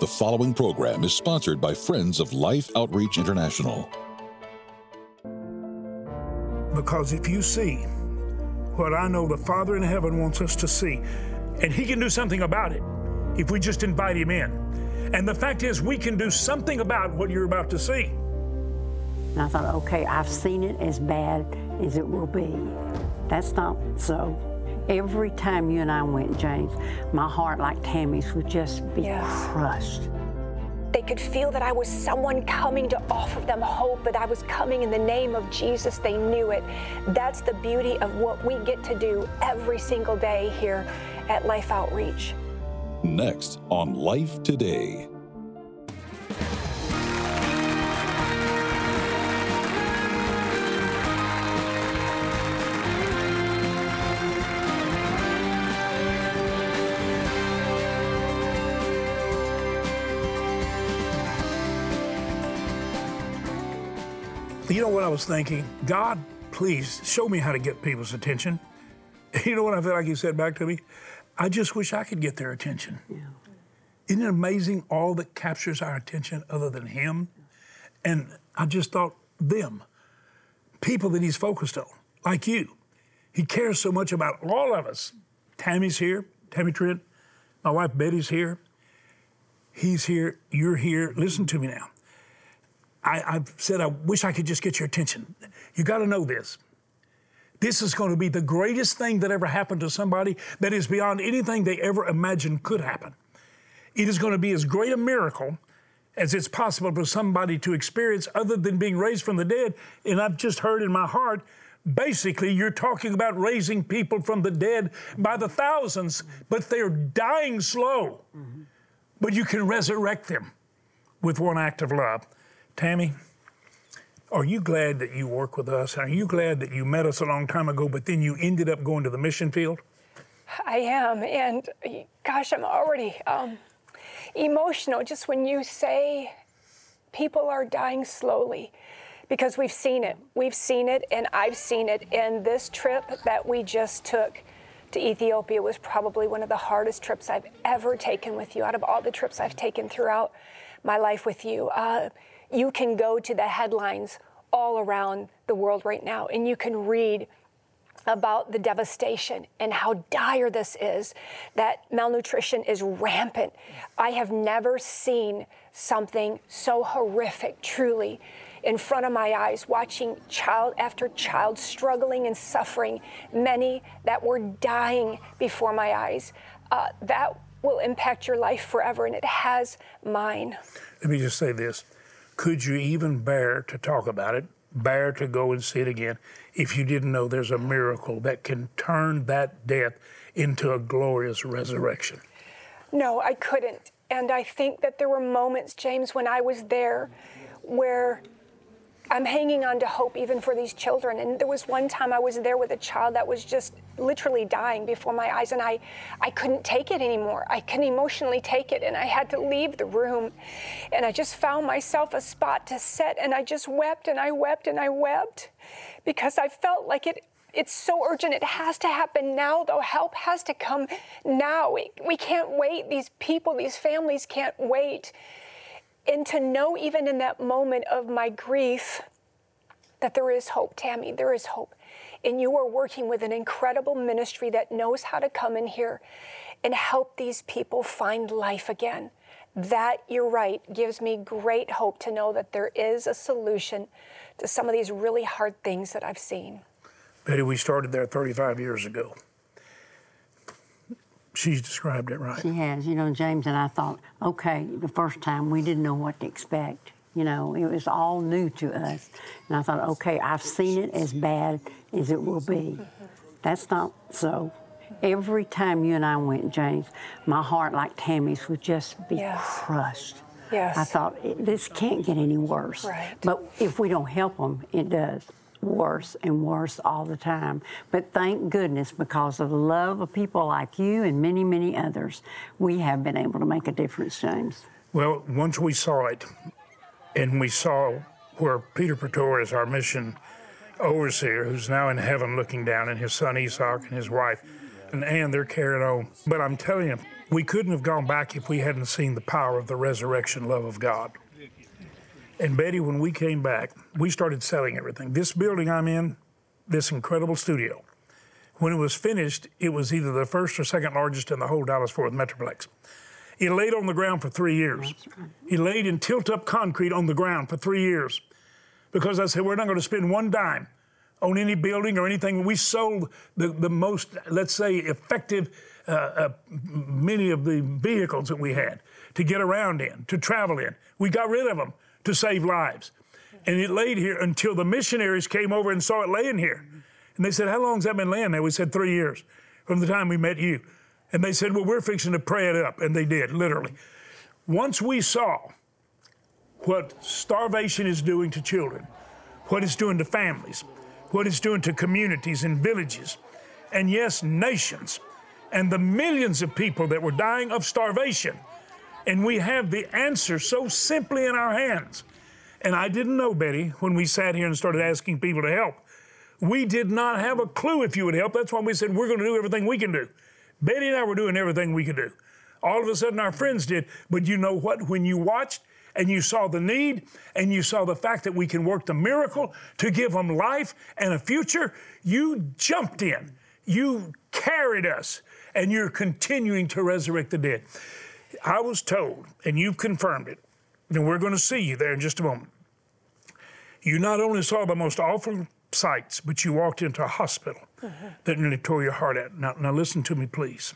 The following program is sponsored by Friends of Life Outreach International. Because if you see what I know the Father in heaven wants us to see, and He can do something about it if we just invite Him in. And the fact is, we can do something about what you're about to see. And I thought, okay, I've seen it as bad as it will be. That's not so. Every time you and I went, James, my heart, like Tammy's, would just be crushed. They could feel that I was someone coming to offer them hope, that I was coming in the name of Jesus. They knew it. That's the beauty of what we get to do every single day here at Life Outreach. Next on Life Today. You know what I was thinking? God, please show me how to get people's attention. You know what I feel like He said back to me? I just wish I could get their attention. Yeah. Isn't it amazing all that captures our attention other than Him? And I just thought them, people that He's focused on, like you. He cares so much about all of us. Tammy's here, Tammy Trent, my wife Betty's here. He's here, you're here. Listen to me now. I've said I wish I could just get your attention. You got to know this. This is going to be the greatest thing that ever happened to somebody that is beyond anything they ever imagined could happen. It is going to be as great a miracle as it's possible for somebody to experience other than being raised from the dead. And I've just heard in my heart, basically you're talking about raising people from the dead by the thousands, but they're dying slow. Mm-hmm. But you can resurrect them with one act of love. Tammy, are you glad that you work with us? Are you glad that you met us a long time ago, but then you ended up going to the mission field? I am, and gosh, I'm already emotional just when you say people are dying slowly, because we've seen it. We've seen it, and I've seen it. And this trip that we just took to Ethiopia was probably one of the hardest trips I've ever taken with you, out of all the trips I've taken throughout my life with you. You can go to the headlines all around the world right now, and you can read about the devastation and how dire this is, that malnutrition is rampant. I have never seen something so horrific, truly, in front of my eyes, watching child after child struggling and suffering, many that were dying before my eyes. That will impact your life forever, and it has mine. Let me just say this. Could you even bear to talk about it, bear to go and see it again, if you didn't know there's a miracle that can turn that death into a glorious resurrection? No, I couldn't. And I think that there were moments, James, when I was there where I'm hanging on to hope even for these children. And there was one time I was there with a child that was just literally dying before my eyes, and I couldn't take it anymore. I couldn't emotionally take it, and I had to leave the room. And I just found myself a spot to sit, and I just wept and I wept and I wept, because I felt like it's so urgent. It has to happen now, though. Help has to come now. We can't wait. These people, these families can't wait. And to know even in that moment of my grief that there is hope, Tammy, there is hope. And you are working with an incredible ministry that knows how to come in here and help these people find life again. That, you're right, gives me great hope to know that there is a solution to some of these really hard things that I've seen. Betty, we started there 35 years ago. She's described it right. She has. You know, James and I thought, okay, the first time we didn't know what to expect. You know, it was all new to us. And I thought, okay, I've seen it as bad as it will be. That's not so. Every time you and I went, James, my heart, like Tammy's, would just be crushed. Yes. I thought, this can't get any worse. Right. But if we don't help them, it does. Worse and worse all the time. But thank goodness, because of the love of people like you and many, many others, we have been able to make a difference, James. Well, once we saw it, and we saw where Peter Pretorius, our mission overseer, who's now in heaven looking down, and his son Isaac and his wife, and they're carrying on. But I'm telling you, We couldn't have gone back if we hadn't seen the power of the resurrection love of God. And Betty, when we came back, we started selling everything. This building I'm in, this incredible studio, when it was finished, it was either the first or second largest in the whole Dallas-Fort Worth Metroplex. It laid on the ground for 3 years. It laid in tilt-up concrete on the ground for 3 years. Because I said, we're not going to spend one dime on any building or anything. We sold the most, let's say, effective many of the vehicles that we had to get around in, to travel in. We got rid of them to save lives. And it laid here until the missionaries came over and saw it laying here. And they said, how long has that been laying there? We said 3 years from the time we met you. And they said, well, we're fixing to pray it up. And they did, literally. Once we saw what starvation is doing to children, what it's doing to families, what it's doing to communities and villages, and yes, nations, and the millions of people that were dying of starvation, and we have the answer so simply in our hands. And I didn't know, Betty, when we sat here and started asking people to help. We did not have a clue if you would help. That's why we said we're going to do everything we can do. Betty and I were doing everything we could do. All of a sudden our friends did. But you know what? When you watched and you saw the need and you saw the fact that we can work the miracle to give them life and a future, you jumped in. You carried us, and you're continuing to resurrect the dead. I was told, and you've confirmed it, and we're going to see you there in just a moment. You not only saw the most awful sights, but you walked into a hospital that nearly tore your heart out. Now listen to me, please.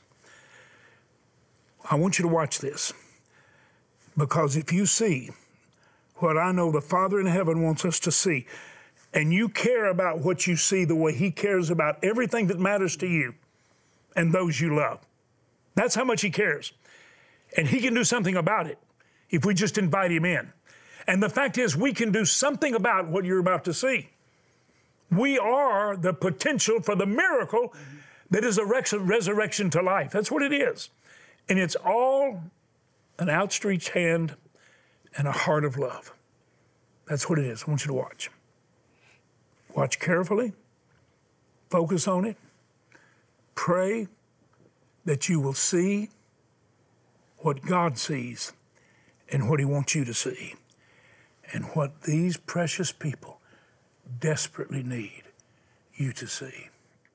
I want you to watch this, because if you see what I know the Father in heaven wants us to see, and you care about what you see the way He cares about everything that matters to you and those you love, that's how much He cares. And He can do something about it if we just invite Him in. And the fact is, we can do something about what you're about to see. We are the potential for the miracle that is a resurrection to life. That's what it is. And it's all an outstretched hand and a heart of love. That's what it is. I want you to watch. Watch carefully. Focus on it. Pray that you will see what God sees and what He wants you to see, and what these precious people desperately need you to see.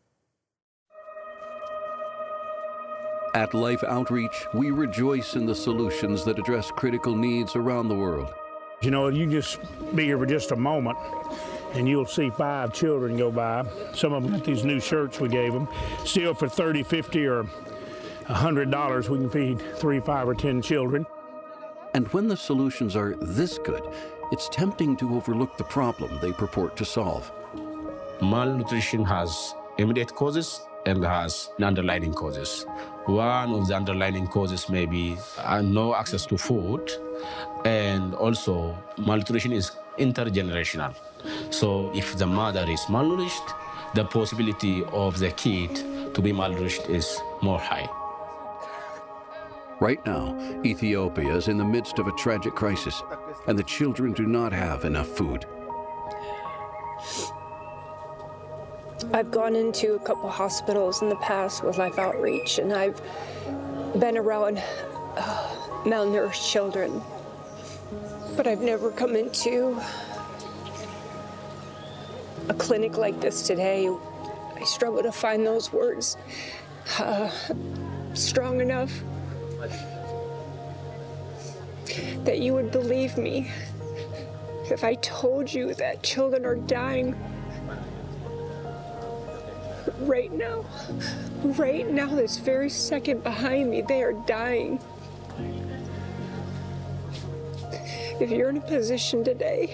At Life Outreach, we rejoice in the solutions that address critical needs around the world. You know, you just be here for just a moment, and you'll see 5 children go by. Some of them got these new shirts we gave them. Still, for $30, $50, or $100, we can feed 3, 5, or 10 children. And when the solutions are this good, it's tempting to overlook the problem they purport to solve. Malnutrition has immediate causes and has underlying causes. One of the underlying causes may be no access to food, and also malnutrition is intergenerational. So if the mother is malnourished, the possibility of the kid to be malnourished is more high. Right now, Ethiopia is in the midst of a tragic crisis, and the children do not have enough food. I've gone into a couple hospitals in the past with Life Outreach, and I've been around malnourished children, but I've never come into a clinic like this today. I struggle to find those words strong enough that you would believe me if I told you that children are dying right now, this very second behind me. They are dying. If you're in a position today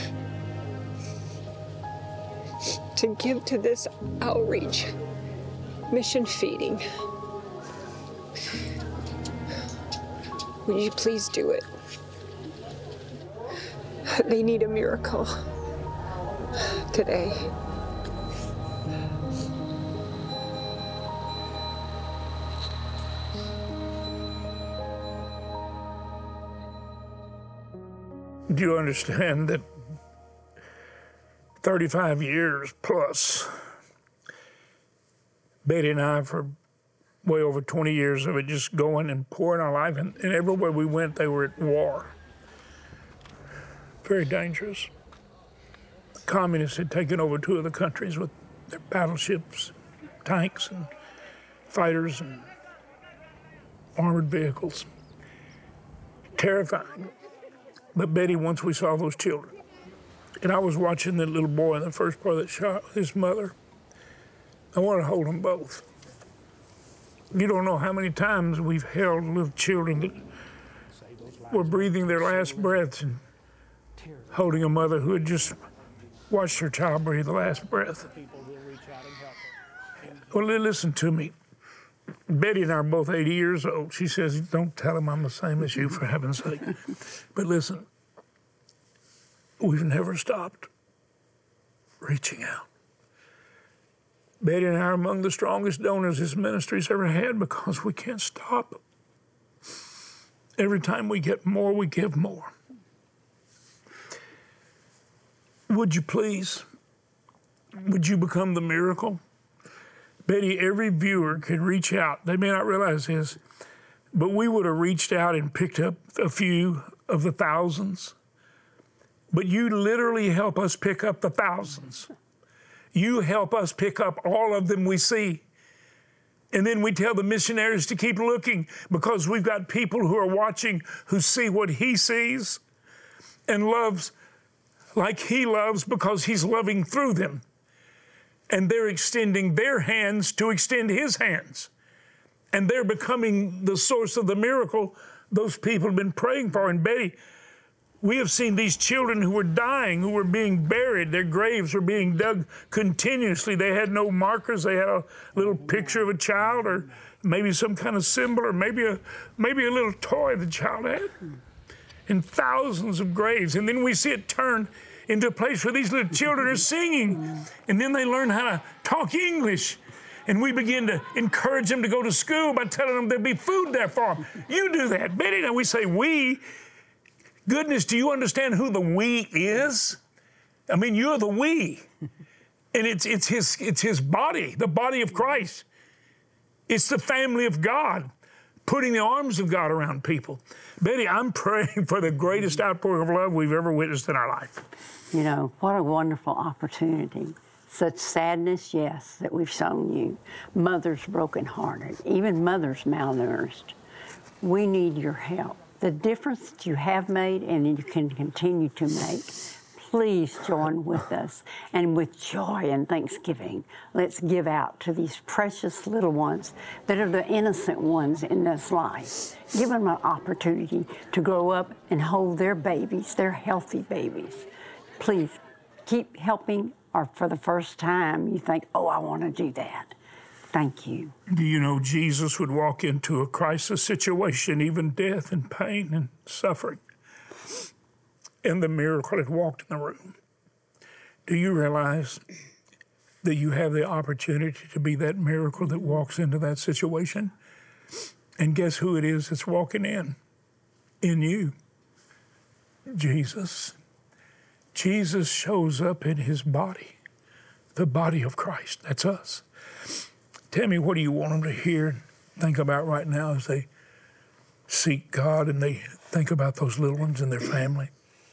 to give to this outreach, mission feeding, would you please do it? They need a miracle today. Do you understand that 35 years plus, Betty and I, for way over 20 years of it just going and pouring our life. And everywhere we went, they were at war. Very dangerous. The communists had taken over 2 of the countries with their battleships, tanks, and fighters, and armored vehicles. Terrifying. But Betty, once we saw those children, and I was watching the little boy in the first part of that shot with his mother, I wanted to hold them both. You don't know how many times we've held little children that were breathing their last breaths and holding a mother who had just watched her child breathe the last breath. Well, listen to me. Betty and I are both 80 years old. She says, don't tell him I'm the same as you, for heaven's sake. But listen, we've never stopped reaching out. Betty and I are among the strongest donors this ministry's ever had because we can't stop. Every time we get more, we give more. Would you please, would you become the miracle? Betty, every viewer could reach out. They may not realize this, but we would have reached out and picked up a few of the thousands. But you literally help us pick up the thousands. You help us pick up all of them we see. And then we tell the missionaries to keep looking because we've got people who are watching who see what he sees and loves like he loves because he's loving through them. And they're extending their hands to extend his hands. And they're becoming the source of the miracle those people have been praying for. And Betty, we have seen these children who were dying, who were being buried. Their graves were being dug continuously. They had no markers. They had a little picture of a child or maybe some kind of symbol or maybe a little toy the child had. And thousands of graves. And then we see it turn into a place where these little children are singing. And then they learn how to talk English. And we begin to encourage them to go to school by telling them there'll be food there for them. You do that. Betty and I, we say we. Goodness, do you understand who the we is? I mean, you're the we. And it's his body, the body of Christ. It's the family of God, putting the arms of God around people. Betty, I'm praying for the greatest outpouring of love we've ever witnessed in our life. You know, what a wonderful opportunity. Such sadness, yes, that we've shown you. Mothers brokenhearted, even mothers malnourished. We need your help. The difference that you have made and you can continue to make, please join with us. And with joy and thanksgiving, let's give out to these precious little ones that are the innocent ones in this life. Give them an opportunity to grow up and hold their babies, their healthy babies. Please keep helping, or for the first time you think, oh, I want to do that. Thank you. Do you know Jesus would walk into a crisis situation, even death and pain and suffering, and the miracle had walked in the room? Do you realize that you have the opportunity to be that miracle that walks into that situation? And guess who it is that's walking in you? Jesus. Jesus shows up in his body, the body of Christ. That's us. Tell me, what do you want them to hear and think about right now as they seek God and they think about those little ones and their family?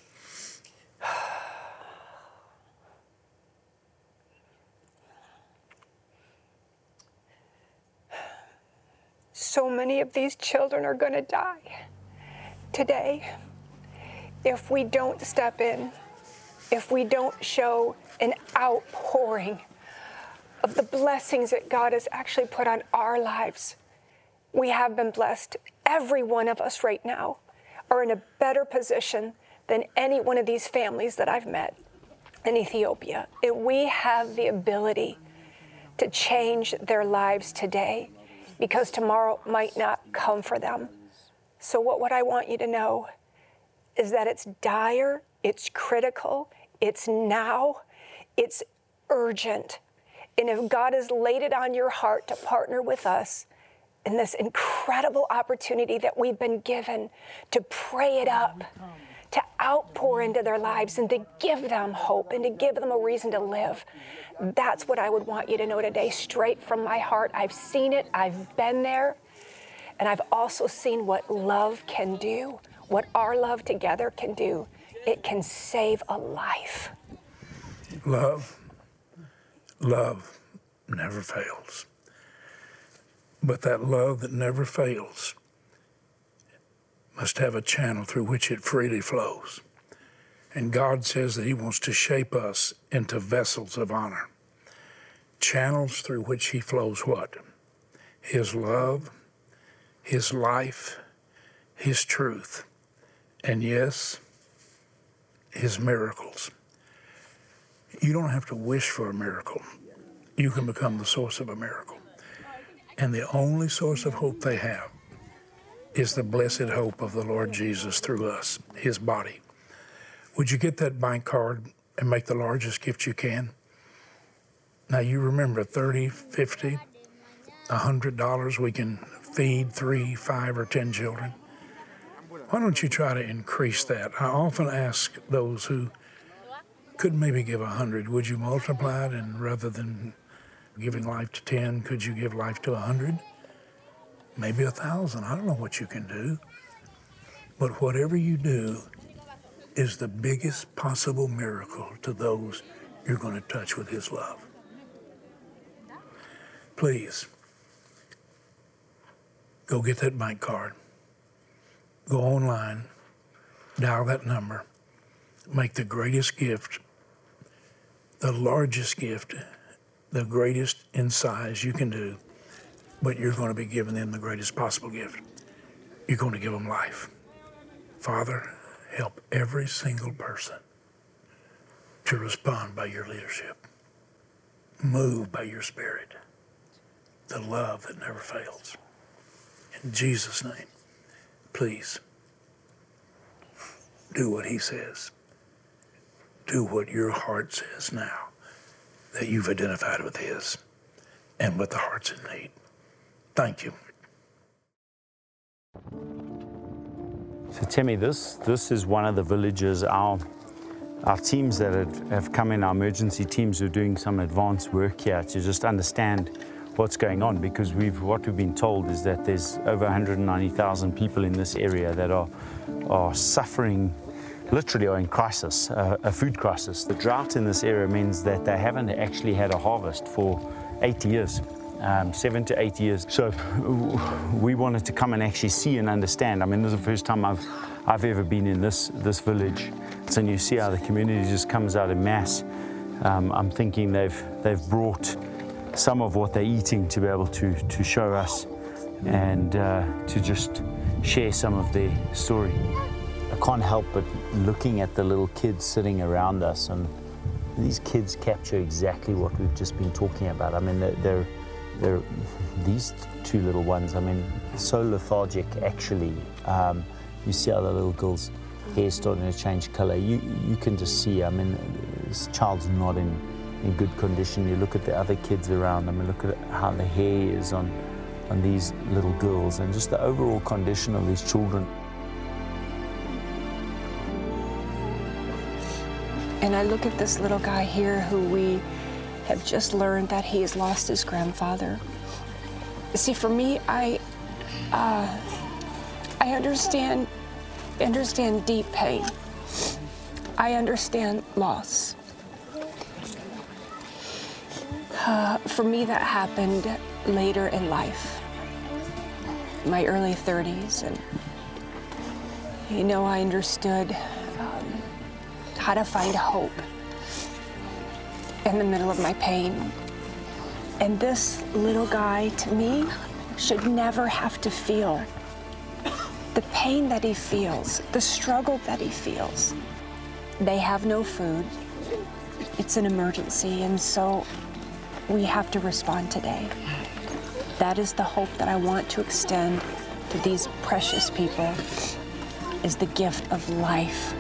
So many of these children are going to die today if we don't step in, if we don't show an outpouring of the blessings that God has actually put on our lives. We have been blessed. Every one of us right now are in a better position than any one of these families that I've met in Ethiopia. And we have the ability to change their lives today because tomorrow might not come for them. So what I want you to know is that it's dire, it's critical, it's now, it's urgent. And if God has laid it on your heart to partner with us in this incredible opportunity that we've been given to pray it up, to outpour into their lives and to give them hope and to give them a reason to live. That's what I would want you to know today, straight from my heart. I've seen it, I've been there, and I've also seen what love can do, what our love together can do. It can save a life. Love never fails. But that love that never fails must have a channel through which it freely flows. And God says that He wants to shape us into vessels of honor. Channels through which He flows what? His love, His life, His truth, and yes, His miracles. You don't have to wish for a miracle. You can become the source of a miracle. And the only source of hope they have is the blessed hope of the Lord Jesus through us, His body. Would you get that bank card and make the largest gift you can? Now you remember $30, $50, $100, we can feed 3, 5, or 10 children. Why don't you try to increase that? I often ask those who could maybe give 100, would you multiply it, and rather than giving life to 10, could you give life to 100? Maybe 1,000, I don't know what you can do. But whatever you do is the biggest possible miracle to those you're going to touch with His love. Please, go get that bank card. Go online, dial that number, make the greatest gift, the largest gift, the greatest in size you can do, but you're going to be giving them the greatest possible gift. You're going to give them life. Father, help every single person to respond by your leadership. Move by your Spirit. The love that never fails. In Jesus' name, please do what He says. Do what your heart says now that you've identified with His and with the hearts in need. Thank you. So Timmy, this is one of the villages, our teams that have come in, our emergency teams who are doing some advanced work here to just understand what's going on, because what we've been told is that there's over 190,000 people in this area that are suffering, literally are in crisis, a food crisis. The drought in this area means that they haven't actually had a harvest for 8 years. 7 to 8 years. So we wanted to come and actually see and understand. I mean, this is the first time I've ever been in this village. So you see how the community just comes out en masse. I'm thinking they've brought some of what they're eating to be able to show us and to just share some of their story. I can't help but looking at the little kids sitting around us, and these kids capture exactly what we've just been talking about. I mean, they're these two little ones, I mean, so lethargic actually. You see how the little girl's hair starting to change color. You can just see, I mean, this child's not in good condition. You look at the other kids around, I mean, look at how the hair is on these little girls and just the overall condition of these children. And I look at this little guy here who we have just learned that he has lost his grandfather. See, for me, I understand deep pain. I understand loss. For me, that happened later in life, my early 30s, and I understood how to find hope in the middle of my pain. And this little guy, to me, should never have to feel the pain that he feels, the struggle that he feels. They have no food. It's an emergency, and so we have to respond today. That is the hope that I want to extend to these precious people, is the gift of life.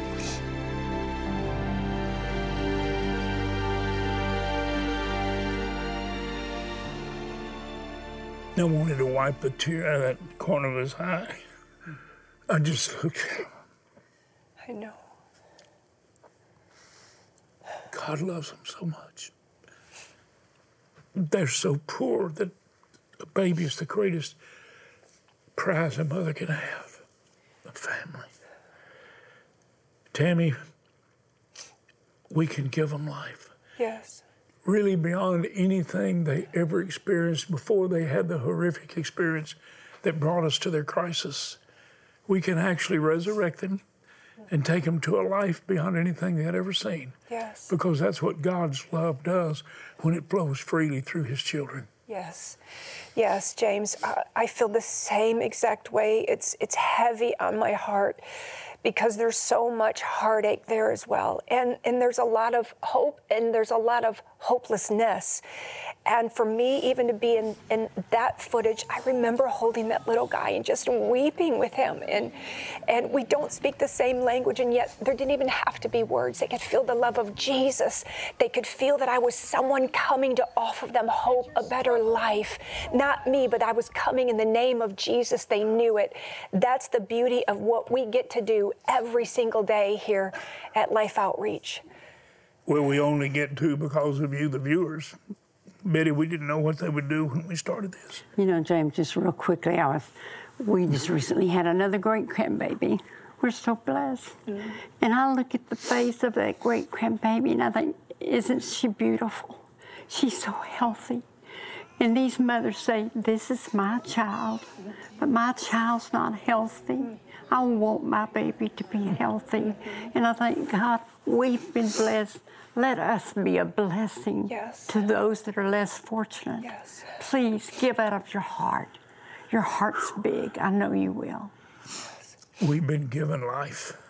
I wanted to wipe the tear out of that corner of his eye. I just looked at him. I know. God loves them so much. They're so poor that a baby is the greatest prize a mother can have, a family. Tammy, we can give them life. Yes. Really beyond anything they ever experienced before they had the horrific experience that brought us to their crisis. We can actually resurrect them and take them to a life beyond anything they had ever seen. Yes. Because that's what God's love does when it flows freely through his children. Yes. Yes, James, I feel the same exact way. It's heavy on my heart because there's so much heartache there as well. And there's a lot of hope and there's a lot of hopelessness. And for me, even to be in that footage, I remember holding that little guy and just weeping with him. And we don't speak the same language, and yet there didn't even have to be words. They could feel the love of Jesus. They could feel that I was someone coming to offer them hope, a better life. Not me, but I was coming in the name of Jesus. They knew it. That's the beauty of what we get to do every single day here at Life Outreach. Well, we only get to because of you, the viewers. Betty, we didn't know what they would do when we started this. You know, James, just real quickly, we just recently had another great grandbaby. We're so blessed. Mm-hmm. And I look at the face of that great grandbaby and I think, isn't she beautiful? She's so healthy. And these mothers say, this is my child, but my child's not healthy. I want my baby to be healthy. And I thank God we've been blessed. Let us be a blessing to those that are less fortunate. Yes. Please give out of your heart. Your heart's big. I know you will. We've been given life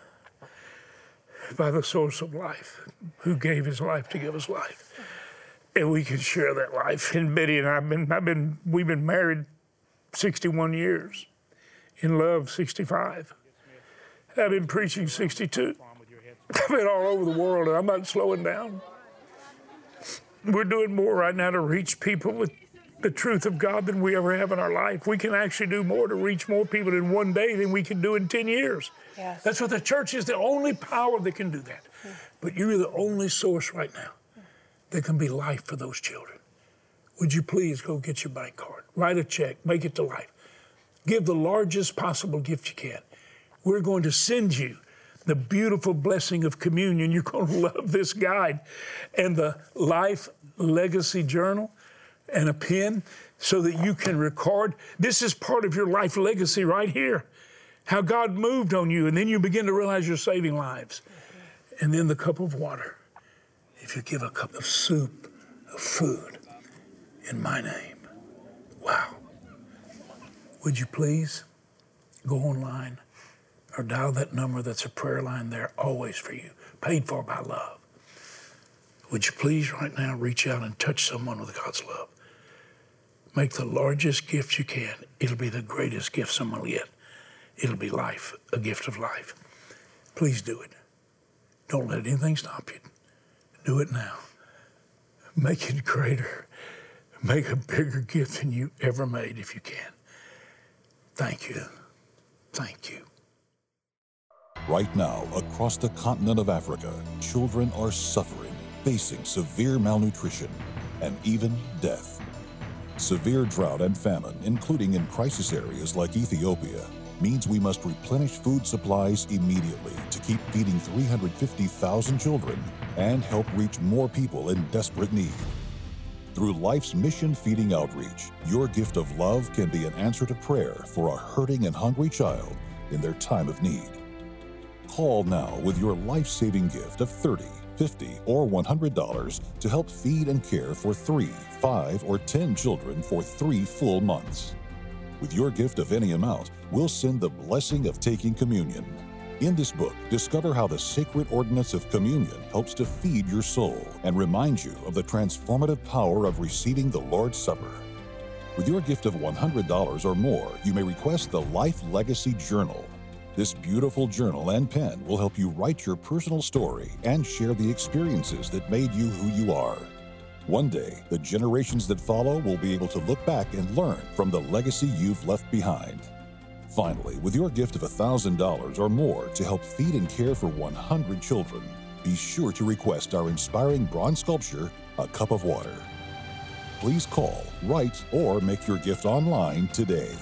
by the source of life, who gave his life to give us life. And we can share that life. And Betty and we've been married 61 years, in love 65. I've been preaching 62. I've been all over the world, and I'm not slowing down. We're doing more right now to reach people with the truth of God than we ever have in our life. We can actually do more to reach more people in one day than we can do in 10 years. Yes. That's what the church is, the only power that can do that. But you're the only source right now that can be life for those children. Would you please go get your bank card, write a check, make it to life. Give the largest possible gift you can. We're going to send you the beautiful blessing of communion. You're going to love this guide and the Life Legacy Journal and a pen so that you can record. This is part of your life legacy right here, how God moved on you, and then you begin to realize you're saving lives. And then the cup of water. If you give a cup of soup, of food, in my name. Wow. Would you please go online or dial that number that's a prayer line there, always for you, paid for by love. Would you please right now reach out and touch someone with God's love? Make the largest gift you can. It'll be the greatest gift someone will get. It'll be life, a gift of life. Please do it. Don't let anything stop you. Do it now. Make it greater. Make a bigger gift than you ever made if you can. Thank you. Thank you. Right now, across the continent of Africa, children are suffering, facing severe malnutrition and even death. Severe drought and famine, including in crisis areas like Ethiopia, means we must replenish food supplies immediately to keep feeding 350,000 children and help reach more people in desperate need. Through Life's Mission Feeding Outreach, your gift of love can be an answer to prayer for a hurting and hungry child in their time of need. Call now with your life-saving gift of $30, $50, or $100 to help feed and care for 3, 5, or 10 children for 3 full months. With your gift of any amount, we'll send the blessing of taking communion. In this book, discover how the sacred ordinance of communion helps to feed your soul and remind you of the transformative power of receiving the Lord's Supper. With your gift of $100 or more, you may request the Life Legacy Journal. This beautiful journal and pen will help you write your personal story and share the experiences that made you who you are. One day, the generations that follow will be able to look back and learn from the legacy you've left behind. Finally, with your gift of $1,000 or more to help feed and care for 100 children, be sure to request our inspiring bronze sculpture, A Cup of Water. Please call, write, or make your gift online today.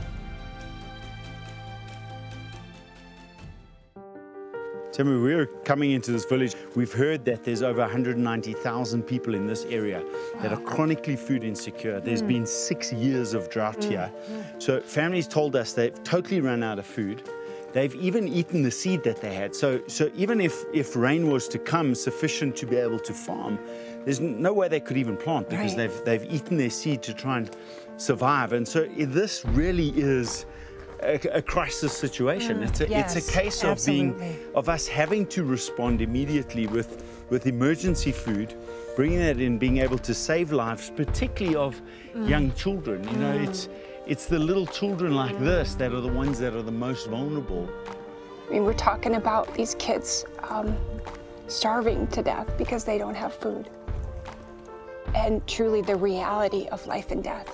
Timmy, we're coming into this village. We've heard that there's over 190,000 people in this area that are chronically food insecure. There's been 6 years of drought here. So families told us they've totally run out of food. They've even eaten the seed that they had. So even if rain was to come sufficient to be able to farm, there's no way they could even plant because they've eaten their seed to try and survive. And so this really is a crisis situation. It's a case of us having to respond immediately with emergency food, bringing that in, being able to save lives, particularly of young children. You know, it's the little children like this that are the ones that are the most vulnerable. I mean, we're talking about these kids starving to death because they don't have food. And truly the reality of life and death.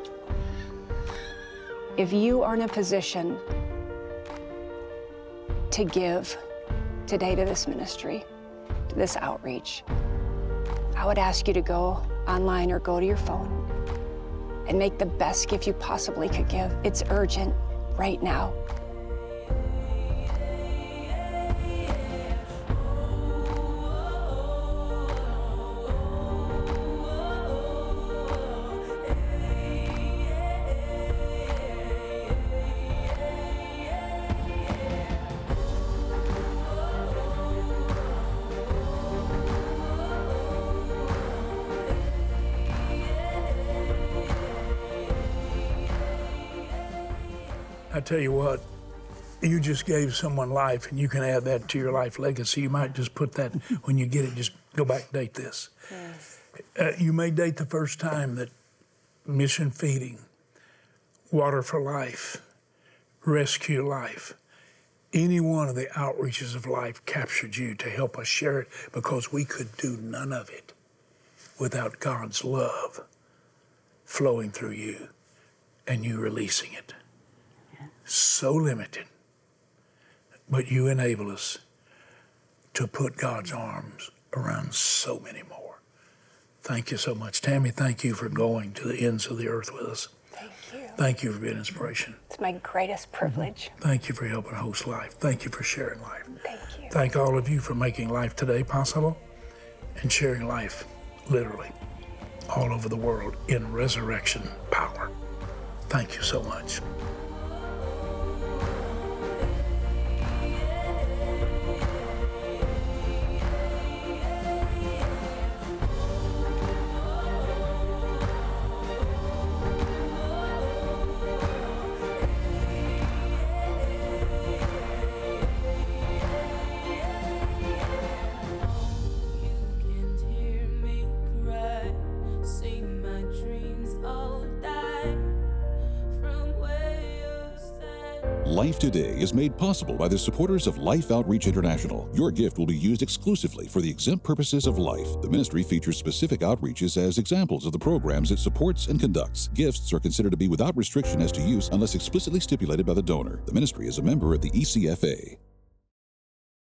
If you are in a position to give today to this ministry, to this outreach, I would ask you to go online or go to your phone and make the best gift you possibly could give. It's urgent right now. I tell you what, you just gave someone life, and you can add that to your life legacy. You might just put that, when you get it, just go back and date this. Yes. You may date the first time that Mission Feeding, Water for Life, Rescue Life, any one of the outreaches of life captured you to help us share it, because we could do none of it without God's love flowing through you and you releasing it. So limited, but you enable us to put God's arms around so many more. Thank you so much. Tammy, thank you for going to the ends of the earth with us. Thank you. Thank you for being inspiration. It's my greatest privilege. Thank you for helping host life. Thank you for sharing life. Thank you. Thank all of you for making life today possible and sharing life, literally, all over the world in resurrection power. Thank you so much. Life Today is made possible by the supporters of Life Outreach International. Your gift will be used exclusively for the exempt purposes of life. The ministry features specific outreaches as examples of the programs it supports and conducts. Gifts are considered to be without restriction as to use unless explicitly stipulated by the donor. The ministry is a member of the ECFA.